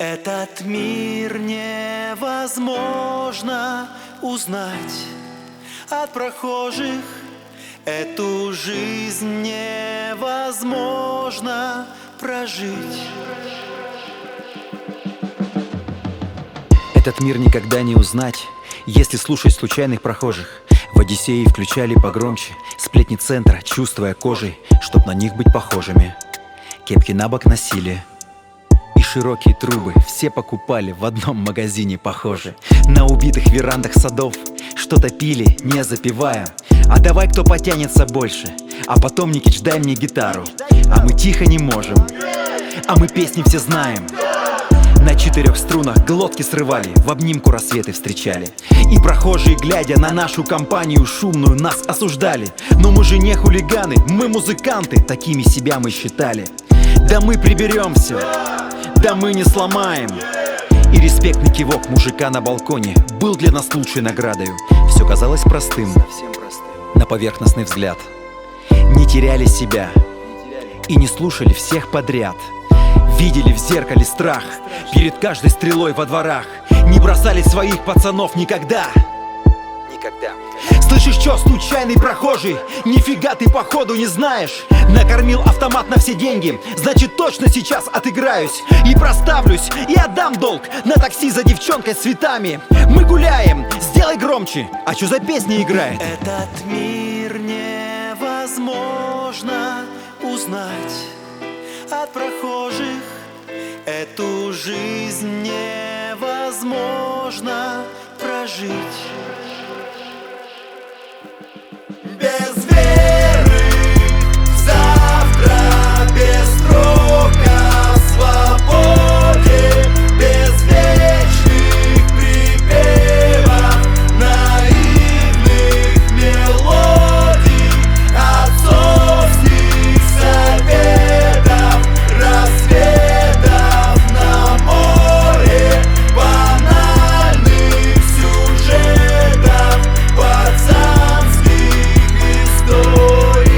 Этот мир невозможно узнать от прохожих. Эту жизнь невозможно прожить. Этот мир никогда не узнать, если слушать случайных прохожих. В Одиссее включали погромче сплетни центра, чувствуя кожей, чтоб на них быть похожими. Кепки на бок носили и широкие трубы все покупали в одном магазине похожи. На убитых верандах садов что-то пили, не запивая. А давай кто потянется больше, а потом, Никич, дай мне гитару. А мы тихо не можем, а мы песни все знаем. На 4 струнах глотки срывали, в обнимку рассветы встречали. И прохожие, глядя на нашу компанию шумную, нас осуждали. Но мы же не хулиганы, мы музыканты, такими себя мы считали. Да мы приберем все, да мы не сломаем. И респектный кивок мужика на балконе был для нас лучшей наградою. Все казалось простым, на поверхностный взгляд. Не теряли себя и не слушали всех подряд. Видели в зеркале страх перед каждой стрелой во дворах. Не бросали своих пацанов никогда. Слышишь, чё, случайный прохожий? Нифига ты походу не знаешь. Накормил автомат на все деньги, значит точно сейчас отыграюсь. И проставлюсь, и отдам долг на такси за девчонкой с цветами. Мы гуляем, сделай громче, а чё за песня играет? Этот мир невозможно узнать от прохожих. Эту жизнь невозможно прожить. Без веры в завтра, без строк о свободе, без вечных припевов, наивных мелодий, отцовских советов, рассветов на море, банальных сюжетов, пацанских историй.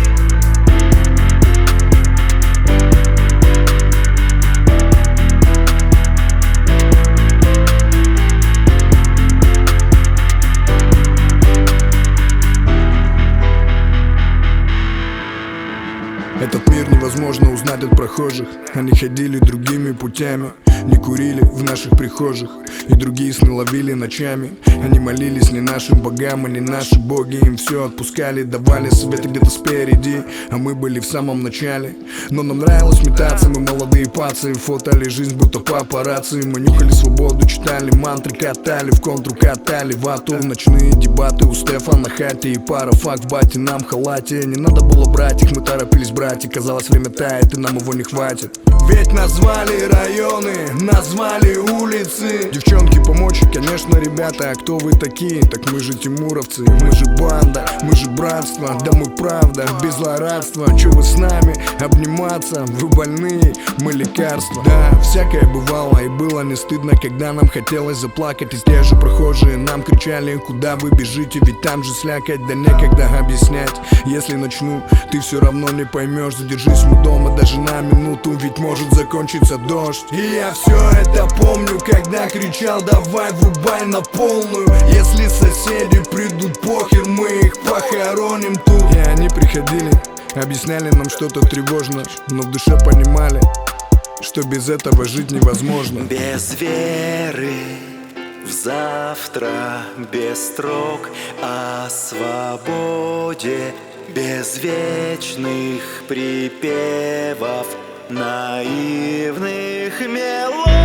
Этот мир невозможно узнать от прохожих. Они ходили другими путями, не курили в наших прихожих, и другие сны ловили ночами. Они молились не нашим богам, и не наши боги. Им все отпускали, давали советы где-то спереди, а мы были в самом начале. Но нам нравилось метаться, мы молодые пацы, фотали жизнь будто папарацци. Мы нюхали свободу, читали мантры, катали в контру, катали вату. Ночные дебаты у Стефа на хате и пара факт в бате нам халате. Не надо было брать их, мы торопились брать, и казалось время тает, и нам его не хватит. Ведь назвали районы, назвали улицы. Девчонки, помочь, конечно, ребята, а кто вы такие? Так мы же тимуровцы, мы же банда, мы же братство. Да мы правда, без злорадства. Чё вы с нами обниматься? Вы больные, мы лекарства. Да, всякое бывало, и было не стыдно, когда нам хотелось заплакать. И те же прохожие нам кричали: куда вы бежите, ведь там же слякоть. Да некогда объяснять, если начну, ты все равно не поймешь. Задержись мы дома даже на минуту, ведь может закончиться дождь. И я все это помню, когда кричал: давай врубай на полную. Если соседи придут, похер, мы их похороним тут. И они приходили, объясняли нам что-то тревожно, но в душе понимали, что без этого жить невозможно. Без веры в завтра, без строк о свободе, без вечных припевов, наивных мелодий.